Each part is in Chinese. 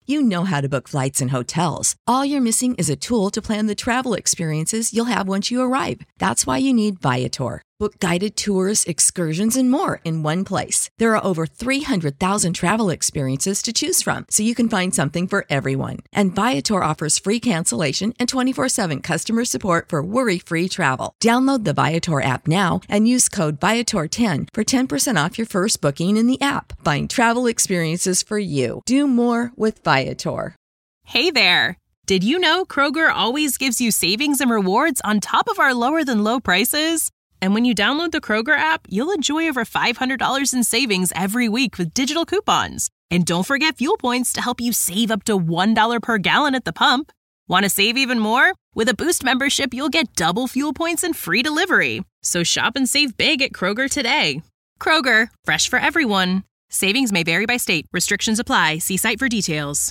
You know how to book flights and hotels. All you're missing is a tool to plan the travel experiences you'll have once you arrive. That's why you need Viator. Book guided tours, excursions, and more in one place. There are over 300,000 travel experiences to choose from, so you can find something for everyone. And Viator offers free cancellation and 24/7 customer support for worry-free travel. Download the Viator app now and use code Viator10 for 10% off your first booking in the app. Find travel experiences for you. Do more with Viator. Hey there! Did you know Kroger always gives you savings and rewards on top of our lower-than-low prices? And when you download the Kroger app, you'll enjoy over $500 in savings every week with digital coupons. And don't forget fuel points to help you save up to $1 per gallon at the pump. Want to save even more? With a Boost membership, you'll get double fuel points and free delivery. So shop and save big at Kroger today. Kroger, fresh for everyone. Savings may vary by state. Restrictions apply. See site for details.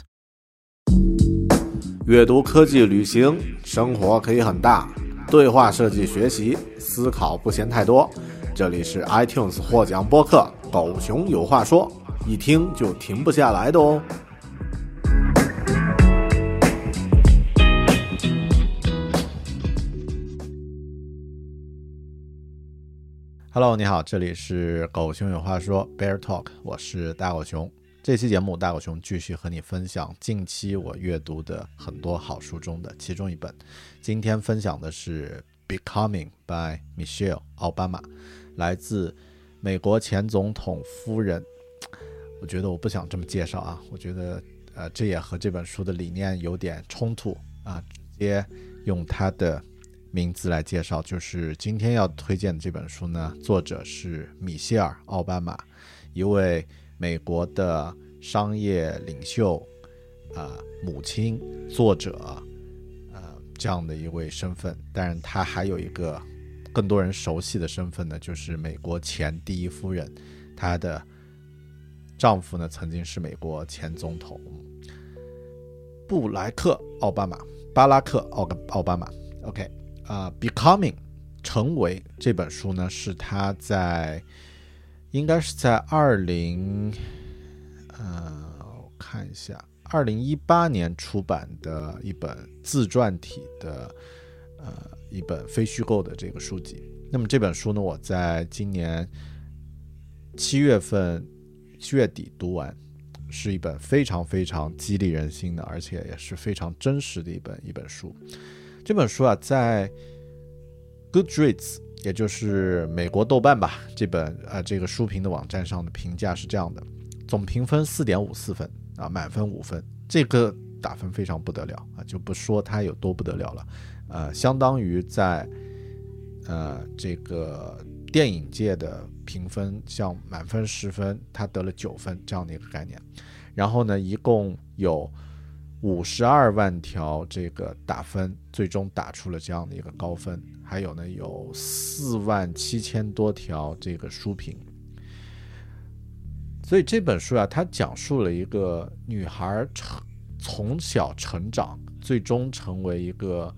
阅读、科技、旅行，生活可以很大。对话设计学习，思考不嫌太多。这里是 iTunes 获奖播客狗熊有话说，一听就停不下来的哦。Hello， 你好，这里是狗熊有话说 Bear Talk， 我是大狗熊。这期节目大狗熊继续和你分享近期我阅读的很多好书中的其中一本。今天分享的是 Becoming by Michelle 奥巴马，来自美国前总统夫人。我觉得我不想这么介绍啊，我觉得这也和这本书的理念有点冲突啊，直接用他的名字来介绍。就是今天要推荐的这本书呢，作者是米歇尔·奥巴马，一位美国的商业领袖母亲、作者这样的一位身份。当然他还有一个更多人熟悉的身份呢，就是美国前第一夫人，她的丈夫呢曾经是美国前总统布莱克奥巴马，巴拉克奥巴马。 OK， Becoming 成为这本书呢，是他应该是在我看一下2018年出版的一本自传体的一本非虚构的这个书籍。那么这本书呢，我在今年7月底读完，是一本非常非常激励人心的，而且也是非常真实的一本书。这本书啊，在 Goodreads， 也就是美国豆瓣吧，这个书评的网站上的评价是这样的：总评分 4.54 分啊，满分5分，这个打分非常不得了啊，就不说它有多不得了了，相当于在这个电影界的评分，像满分10分，它得了9分这样的一个概念。然后呢，一共有52万条这个打分，最终打出了这样的一个高分。还有呢，有47000多条这个书评。所以这本书啊，它讲述了一个女孩从小成长，最终成为一个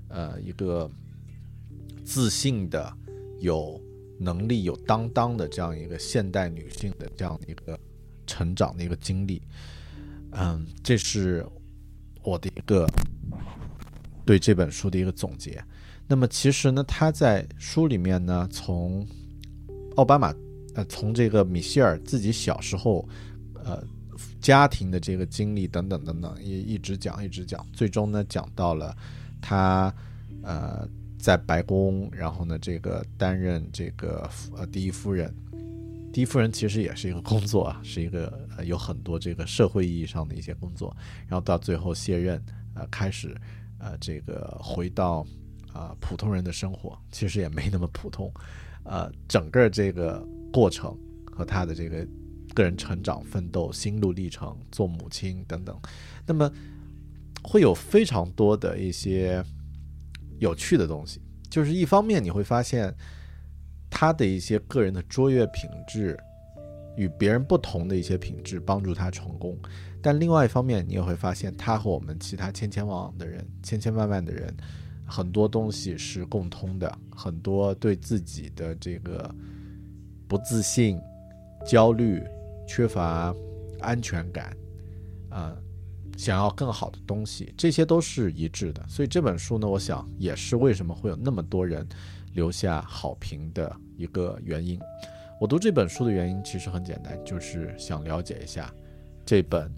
自信的、有能力、有担当的这样一个现代女性的这样一个成长的一个经历。这是我的一个对这本书的一个总结。那么其实呢，他在书里面呢，从奥巴马从这个米歇尔自己小时候家庭的这个经历等等等等，也一直讲，最终呢讲到了他在白宫，然后呢这个担任这个第一夫人。第一夫人其实也是一个工作啊，是一个有很多这个社会意义上的一些工作，然后到最后卸任，开始这个回到普通人的生活，其实也没那么普通。整个这个过程和他的这个个人成长奋斗心路历程，做母亲等等，那么会有非常多的一些有趣的东西。就是一方面你会发现他的一些个人的卓越品质，与别人不同的一些品质帮助他成功，但另外一方面你也会发现他和我们其他千千万万的人很多东西是共通的，很多对自己的这个不自信、焦虑、缺乏安全感， 想要更好的东西，这些都是一致的。所以这本书呢，我想也是为什么会有那么多人留下好评的一个原因。我读这本书的原因其实很简单，就是想了解一下这本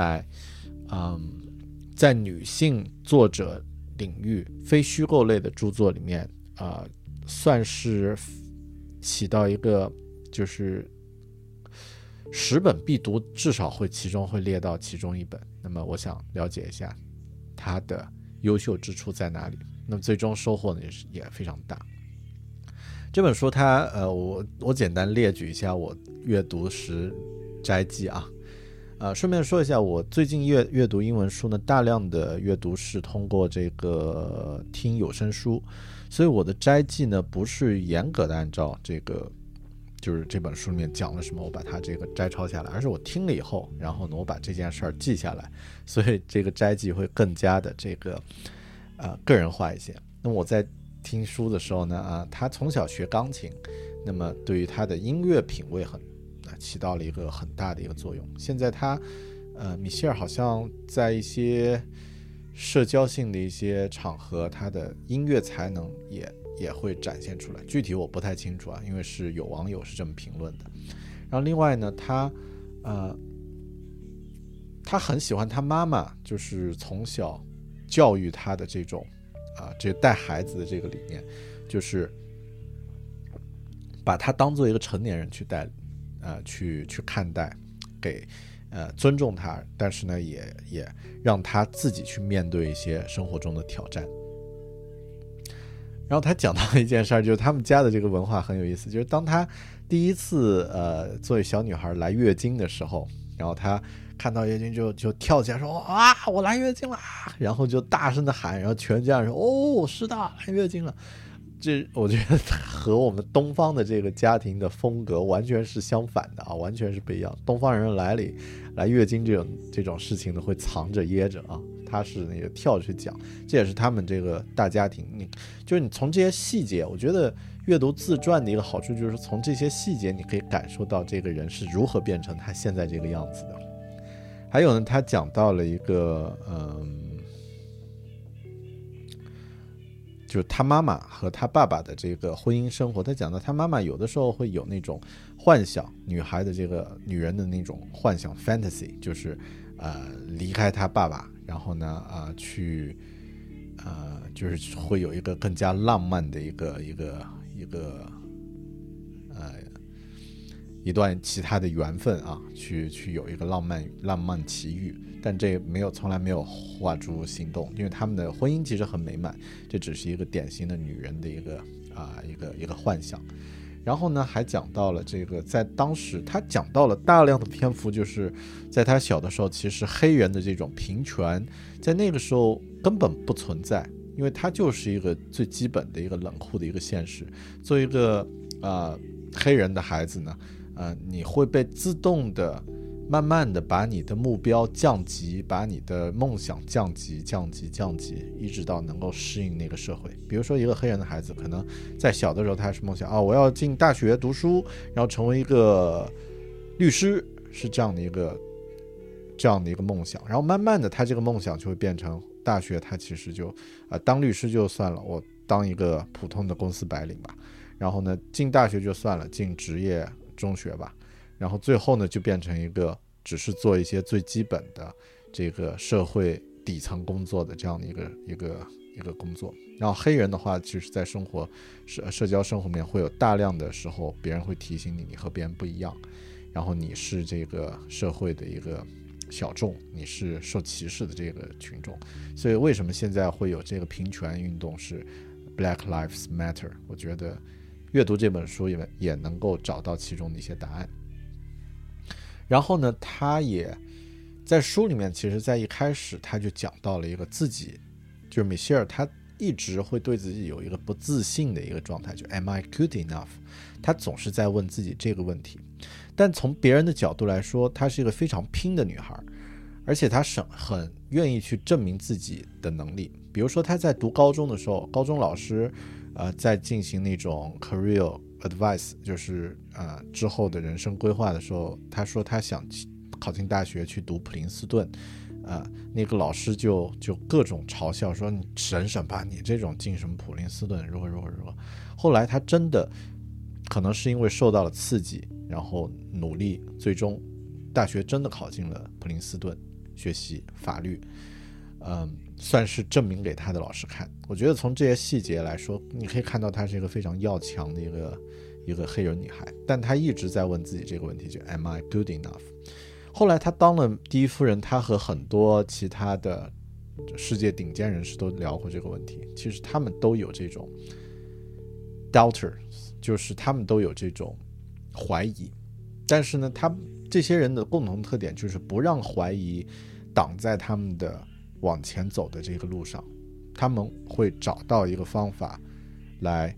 在女性作者领域非虚构类的著作里面算是起到一个就是10本必读，至少其中会列到其中一本。那么我想了解一下它的优秀之处在哪里，那么最终收获呢也非常大。这本书它我简单列举一下我阅读时摘记啊。顺便说一下，我最近阅读英文书呢，大量的阅读是通过这个听有声书，所以我的摘记呢不是严格的按照这个就是这本书里面讲了什么我把它这个摘抄下来，而是我听了以后，然后呢我把这件事儿记下来，所以这个摘记会更加的这个个人化一些。那么我在听书的时候呢他从小学钢琴，那么对于他的音乐品味起到了一个很大的一个作用。现在米歇尔好像在一些社交性的一些场合，他的音乐才能也会展现出来，具体我不太清楚因为是有网友是这么评论的。然后另外呢，他很喜欢他妈妈，就是从小教育他的这种这个带孩子的这个理念，就是把他当做一个成年人去看待，给尊重他，但是呢也让他自己去面对一些生活中的挑战。然后他讲到一件事儿，就是他们家的这个文化很有意思，就是当他第一次作为小女孩来月经的时候，然后他看到月经就跳起来说我来月经了，然后就大声的喊，然后全家人说是的，来月经了。这我觉得和我们东方的这个家庭的风格完全是相反的完全是不一样。东方人来月经这种事情呢，会藏着掖着他是那个跳着去讲，这也是他们这个大家庭。你从这些细节，我觉得阅读自传的一个好处就是从这些细节你可以感受到这个人是如何变成他现在这个样子的。还有呢，他讲到了一个就是他妈妈和他爸爸的这个婚姻生活。他讲到他妈妈有的时候会有那种幻想，女孩的这个女人的那种幻想 fantasy， 就是离开他爸爸，然后呢就是会有一个更加浪漫的一段其他的缘分去有一个浪漫奇遇，但这从来没有化诸行动，因为他们的婚姻其实很美满，这只是一个典型的女人的一个幻想。然后呢，还讲到了这个在当时他讲到了大量的篇幅，就是在他小的时候，其实黑人的这种平权在那个时候根本不存在，因为它就是一个最基本的一个冷酷的一个现实。作为一个黑人的孩子呢，你会被自动的慢慢的把你的目标降级，把你的梦想降级，一直到能够适应那个社会。比如说一个黑人的孩子，可能在小的时候他是梦想我要进大学读书，然后成为一个律师，是这样的一个梦想。然后慢慢的他这个梦想就会变成大学，他其实就当律师就算了，我当一个普通的公司白领吧。然后呢，进大学就算了，进职业中学吧。然后最后呢，就变成一个只是做一些最基本的这个社会底层工作的这样的一个工作。然后黑人的话，其实在社交生活里面会有大量的时候，别人会提醒你和别人不一样，然后你是这个社会的一个小众，你是受歧视的这个群众。所以为什么现在会有这个平权运动是 Black Lives Matter， 我觉得阅读这本书也能够找到其中的一些答案。然后呢，他也在书里面，其实在一开始他就讲到了一个自己，就是米歇尔他一直会对自己有一个不自信的一个状态，就 Am I good enough？ 他总是在问自己这个问题。但从别人的角度来说，她是一个非常拼的女孩，而且她很愿意去证明自己的能力。比如说她在读高中的时候，高中老师在进行那种 career advice， 就是之后的人生规划的时候，他说他想考进大学去读普林斯顿那个老师就各种嘲笑说你省省吧，你这种进什么普林斯顿如何。后来他真的可能是因为受到了刺激，然后努力，最终大学真的考进了普林斯顿学习法律，算是证明给他的老师看。我觉得从这些细节来说，你可以看到她是一个非常要强的一个黑人女孩，但她一直在问自己这个问题，就 Am I good enough？ 后来她当了第一夫人，她和很多其他的世界顶尖人士都聊过这个问题，其实他们都有这种 doubters， 就是他们都有这种怀疑，但是呢，这些人的共同特点就是不让怀疑挡在他们的往前走的这个路上，他们会找到一个方法来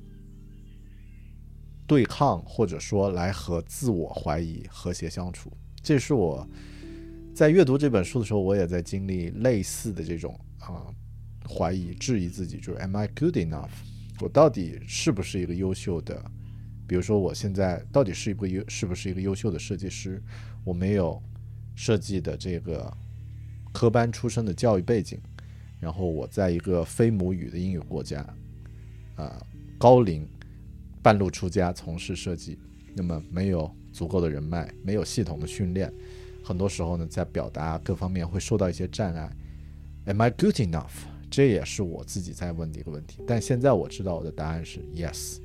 对抗，或者说来和自我怀疑和谐相处。这是我在阅读这本书的时候，我也在经历类似的这种怀疑、质疑自己，就是 Am I good enough？ 我到底是不是一个优秀的，比如说我现在到底是不是一个优秀的设计师？我没有设计的这个科班出身的教育背景，然后我在一个非母语的英语国家，高龄半路出家从事设计，那么没有足够的人脉，没有系统的训练，很多时候呢，在表达各方面会受到一些障碍。Am I good enough？ 这也是我自己在问的一个问题。但现在我知道我的答案是 yes。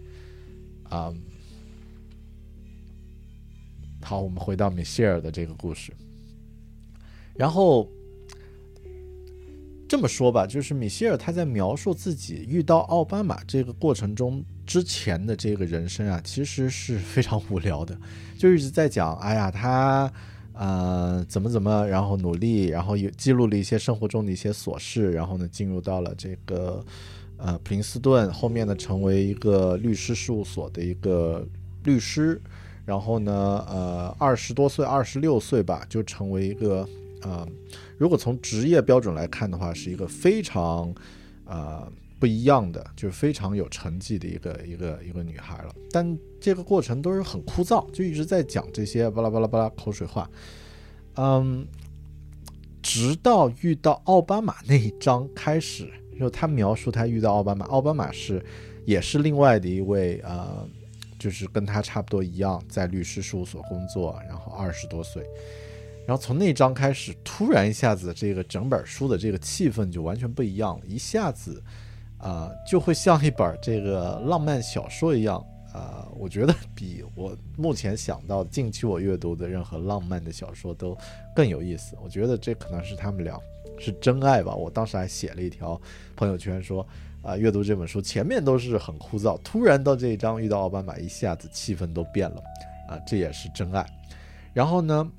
好，我们回到米歇尔的这个故事。然后这么说吧，就是米歇尔他在描述自己遇到奥巴马这个过程中之前的这个人生啊，其实是非常无聊的，就一直在讲，哎呀，他怎么，然后努力，然后也记录了一些生活中的一些琐事，然后呢，进入到了这个普林斯顿，后面呢，成为一个律师事务所的一个律师，然后呢，20多岁26岁吧，就成为一个如果从职业标准来看的话，是一个非常不一样的，就是非常有成绩的一个女孩了。但这个过程都是很枯燥，就一直在讲这些巴拉巴拉巴拉口水话。直到遇到奥巴马那一章开始，就他描述他遇到奥巴马，奥巴马也是另外的一位就是跟他差不多一样，在律师事务所工作，然后20多岁。然后从那章开始，突然一下子这个整本书的这个气氛就完全不一样了，一下子就会像一本这个浪漫小说一样，我觉得比我目前想到近期我阅读的任何浪漫的小说都更有意思。我觉得这可能是他们俩是真爱吧。我当时还写了一条朋友圈说，阅读这本书前面都是很枯燥，突然到这一章遇到奥巴马，一下子气氛都变了，这也是真爱。然后呢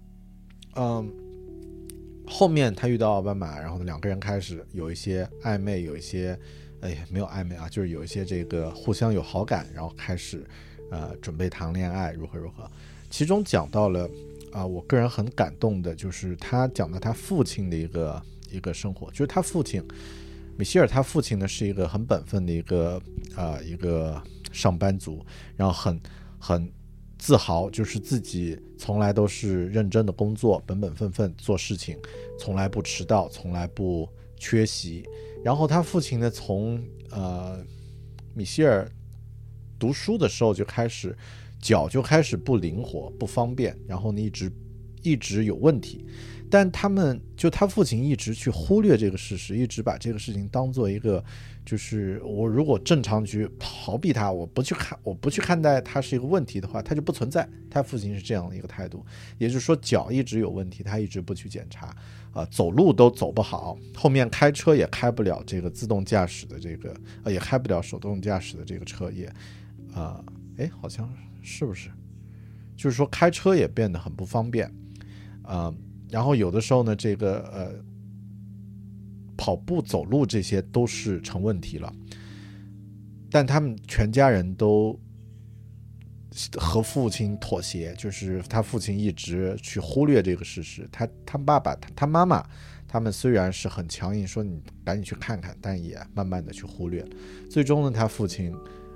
后面他遇到奥巴马，然后两个人开始有一些暧昧，有一些没有暧昧就是有一些这个互相有好感，然后开始准备谈恋爱，如何。其中讲到了我个人很感动的，就是他讲到他父亲的一个生活，就是他父亲米歇尔，他父亲呢是一个很本分的一个上班族，然后很自豪，就是自己从来都是认真的工作，本本分分做事情，从来不迟到，从来不缺席。然后他父亲呢，从米歇尔读书的时候就开始脚就开始不灵活不方便，然后呢一直有问题，但他父亲一直去忽略这个事实，一直把这个事情当做一个，就是我如果正常去逃避它，我不去看待它是一个问题的话，它就不存在。他父亲是这样的一个态度，也就是说脚一直有问题，他一直不去检查，走路都走不好，后面开车也开不了这个自动驾驶的这个，也开不了手动驾驶的这个车，也好像是不是？就是说开车也变得很不方便。然后有的时候呢，这个跑步走路这些都是成问题了，但他们全家人都和父亲妥协，就是他父亲一直去忽略这个事实，他爸爸他妈妈他们虽然是很强硬说你赶紧去看看，但也慢慢的去忽略，最终呢他父亲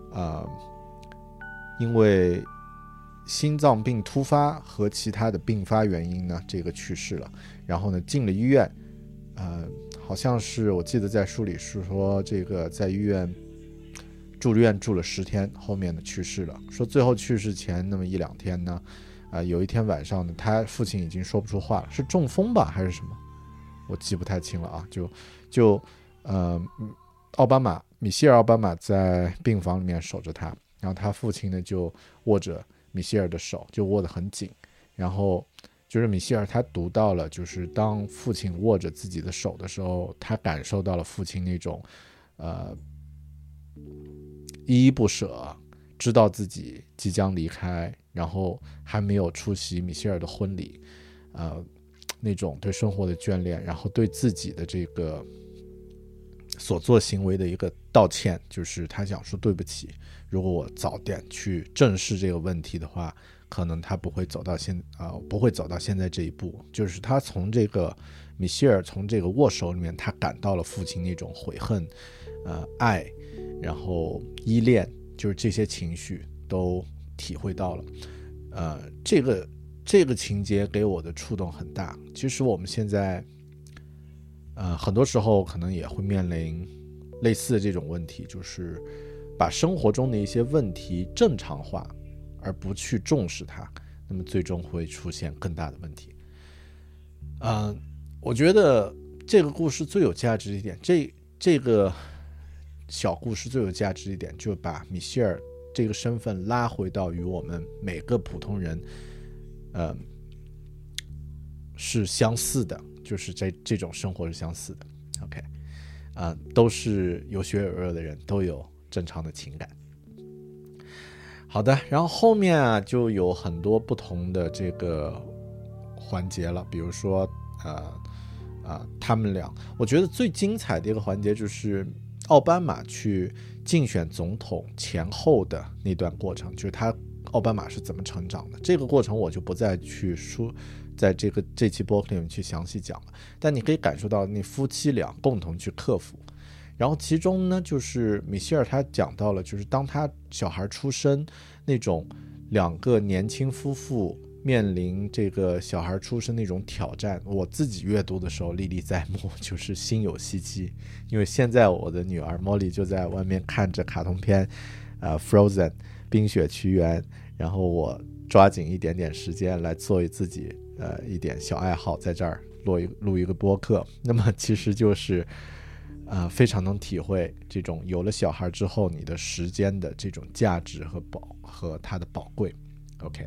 因为心脏病突发和其他的并发原因呢，这个去世了。然后呢，进了医院， 好像是我记得在书里是说这个在医院住院住了10天，后面呢去世了。说最后去世前那么1-2天呢，有一天晚上呢，他父亲已经说不出话了，是中风吧还是什么，我记不太清了啊。米歇尔·奥巴马在病房里面守着他，然后他父亲呢就握着米歇尔的手，就握得很紧，然后就是米歇尔他读到了，就是当父亲握着自己的手的时候，他感受到了父亲那种依依不舍，知道自己即将离开，然后还没有出席米歇尔的婚礼，那种对生活的眷恋，然后对自己的这个所做行为的一个道歉，就是他想说对不起，如果我早点去正视这个问题的话，可能他不会走到现在这一步。就是他从这个米歇尔从这个握手里面，他感到了父亲那种悔恨、爱，然后依恋，就是这些情绪都体会到了。这个情节给我的触动很大。其实我们现在很多时候可能也会面临类似的这种问题，就是把生活中的一些问题正常化，而不去重视它，那么最终会出现更大的问题。我觉得这个故事最有价值一点，这个小故事最有价值一点，就把米歇尔这个身份拉回到与我们每个普通人是相似的，就是这种生活是相似的。 OK， 都是有血有肉的人，都有正常的情感。好的，然后后面就有很多不同的这个环节了，比如说他们俩，我觉得最精彩的一个环节就是奥巴马去竞选总统前后的那段过程，就是奥巴马是怎么成长的。这个过程我就不再去在这期播客里面去详细讲了，但你可以感受到那夫妻俩共同去克服。然后其中呢，就是米歇尔他讲到了，就是当他小孩出生，那种2个年轻夫妇面临这个小孩出生那种挑战，我自己阅读的时候历历在目，就是心有戚戚。因为现在我的女儿 Molly 就在外面看着卡通片Frozen 冰雪奇缘，然后我抓紧一点点时间来做自己一点小爱好，在这儿录一个播客。那么其实就是非常能体会这种有了小孩之后你的时间的这种价值和它的宝贵。 OK，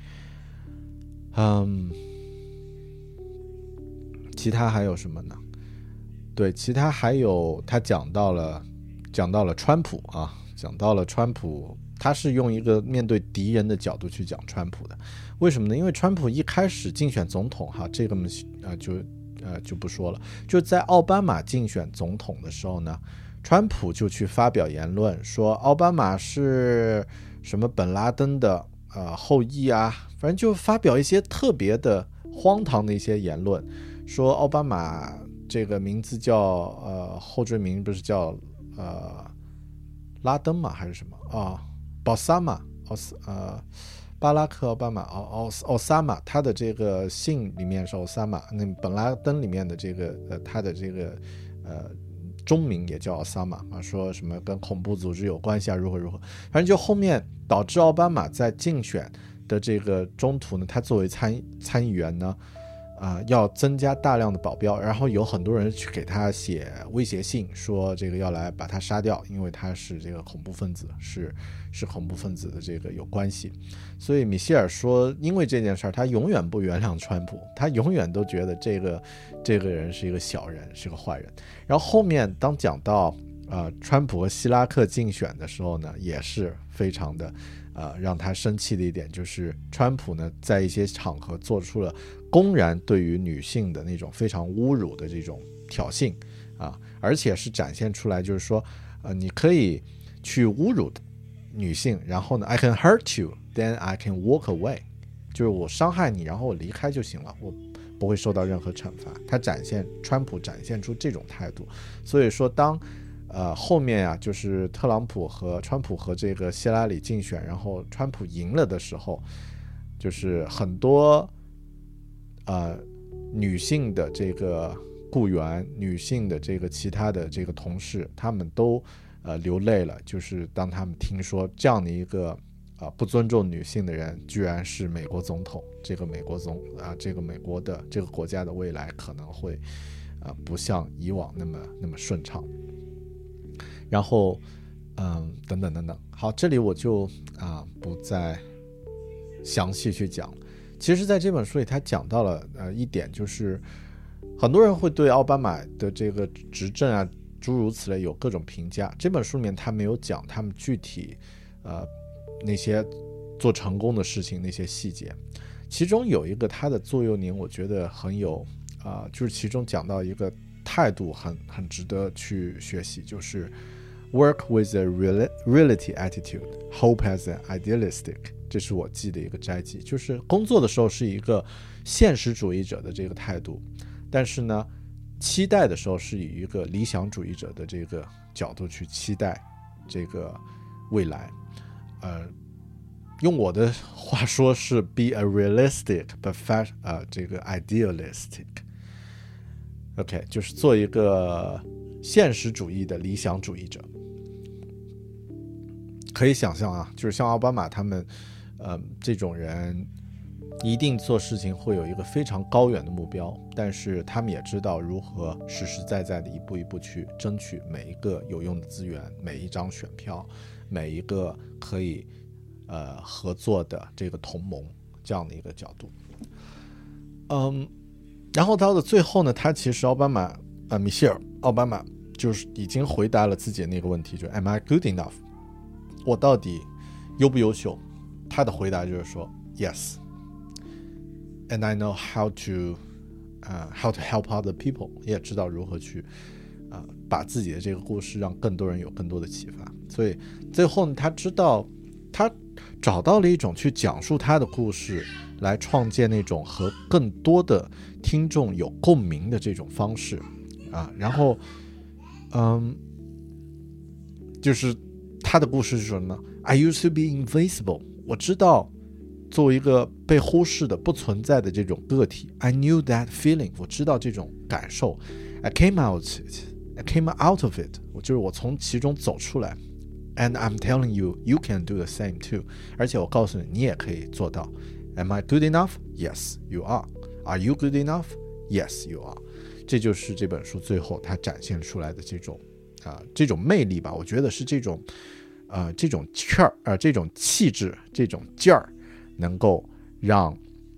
其他还有什么呢？对，其他还有他讲到了川普啊，讲到了川普，他是用一个面对敌人的角度去讲川普的。为什么呢？因为川普一开始竞选总统哈，这个就不说了。就在奥巴马竞选总统的时候呢，川普就去发表言论，说奥巴马是什么本拉登的后裔啊，反正就发表一些特别的荒唐的一些言论，说奥巴马这个名字叫后缀名不是叫拉登吗还是什么保萨马巴拉克奥巴马奥萨马，他的这个姓里面是奥萨马，那本拉登里面的这个他的这个中名也叫奥萨马说什么跟恐怖组织有关系如何，反正就后面导致奥巴马在竞选的这个中途呢，他作为参议员呢要增加大量的保镖，然后有很多人去给他写威胁信，说这个要来把他杀掉，因为他是这个恐怖分子，是恐怖分子的这个有关系。所以米歇尔说，因为这件事他永远不原谅川普，他永远都觉得这个人是一个小人，是个坏人。然后后面当讲到川普和希拉克竞选的时候呢，也是非常的让他生气的一点，就是川普呢在一些场合做出了公然对于女性的那种非常侮辱的这种挑衅而且是展现出来，就是说你可以去侮辱女性，然后呢 I can hurt you then I can walk away， 就是我伤害你然后我离开就行了，我不会受到任何惩罚。川普展现出这种态度。所以说当后面就是川普和这个希拉里竞选，然后川普赢了的时候，就是很多女性的这个雇员、女性的这个其他的这个同事，他们都流泪了，就是当他们听说这样的一个不尊重女性的人居然是美国总统，这个美国的这个国家的未来可能会不像以往那么顺畅，然后等等等等。好，这里我就不再详细去讲。其实在这本书里他讲到了一点，就是很多人会对奥巴马的这个执政诸如此类有各种评价，这本书里面他没有讲他们具体那些做成功的事情那些细节。其中有一个他的座右铭我觉得很有就是其中讲到一个态度很值得去学习，就是 work with a reality attitude, hope as an idealistic， 这是我记的一个摘记，就是工作的时候是一个现实主义者的这个态度，但是呢期待的时候是以一个理想主义者的这个角度去期待这个未来。用我的话说是 be a realistic but这个 idealistic。 OK， 就是做一个现实主义的理想主义者。可以想象就是像奥巴马他们这种人一定做事情会有一个非常高远的目标，但是他们也知道如何实实在在的一步一步去争取每一个有用的资源，每一张选票，每一个可以合作的这个同盟，这样的一个角度。然后到了最后呢，他其实米歇尔奥巴马就是已经回答了自己的那个问题，就是 Am I good enough？ 我到底优不优秀？他的回答就是说 Yes and I know how to help other people， 也知道如何去把自己的这个故事让更多人有更多的启发。所以最后呢，他找到了一种去讲述他的故事，来创建那种和更多的听众有共鸣的这种方式然后就是他的故事是什么呢？ I used to be invisible， 我知道作为一个被忽视的不存在的这种个体， I knew that feeling， 我知道这种感受， I came out of it， 就是我从其中走出来， and I'm telling you you can do the same too， 而且我告诉你，你也可以做到。 Am I good enough? Yes, you are. Are you good enough? Yes, you are. 这就是这本书最后它展现出来的这种魅力吧。我觉得是这种气儿这种气质，这种劲儿，能够让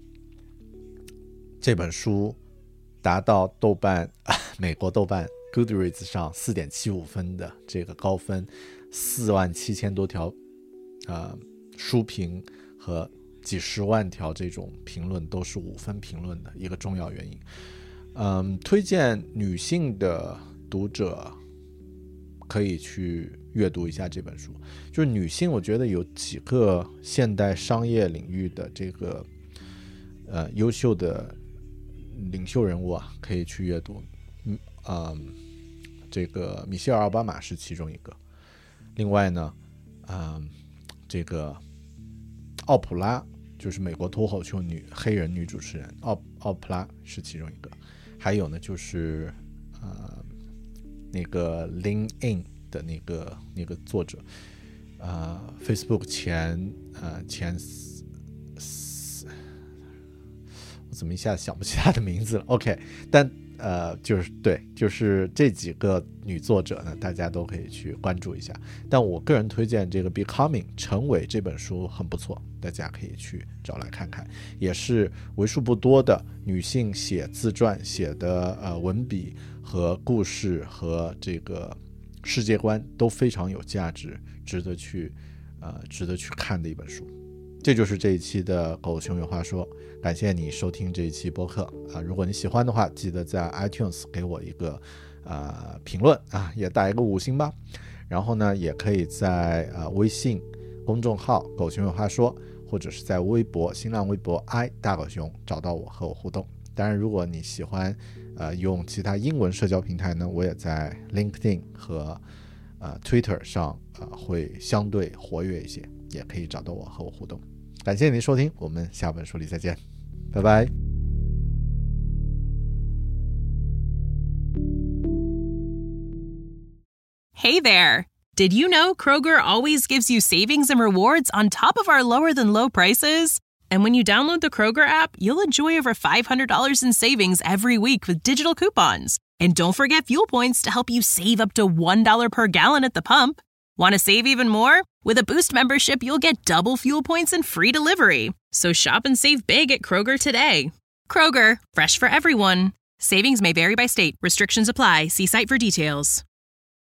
这本书达到美国豆瓣 Goodreads 上 4.75 分的这个高分，47000多条书评和几十万条这种评论都是5分评论的一个重要原因。推荐女性的读者可以去阅读一下这本书。就是女性我觉得有几个现代商业领域的这个优秀的领袖人物可以去阅读。这个米歇尔奥巴马是其中一个，另外呢这个奥普拉就是美国脱口秀黑人女主持人奥普拉是其中一个，还有呢就是那个 LinkedIn 的那个作者Facebook 前我怎么一下想不起他的名字了 OK， 但就是这几个女作者呢，大家都可以去关注一下。但我个人推荐这个 Becoming 成为这本书很不错，大家可以去找来看看，也是为数不多的女性写自传写的文笔和故事和这个世界观都非常有价值，值得去看的一本书。这就是这一期的狗熊有话说，感谢你收听这一期播客如果你喜欢的话，记得在 iTunes 给我一个评论也打一个5星吧。然后呢，也可以在微信公众号狗熊有话说，或者是在新浪微博大狗熊找到我和我互动。当然，如果你喜欢用其他英文社交平台呢，我也在 LinkedIn 和Twitter 上会相对活跃一些，也可以找到我和我互动。感谢您收听，我们下本书里再见，拜拜。 Hey there! Did you know Kroger always gives you savings and rewards on top of our lower than low prices? And when you download the Kroger app, you'll enjoy over $500 in savings every week with digital coupons. And don't forget fuel points to help you save up to $1 per gallon at the pump. Want to save even more? With a Boost membership, you'll get double fuel points and free delivery. So shop and save big at Kroger today. Kroger, fresh for everyone. Savings may vary by state. Restrictions apply. See site for details.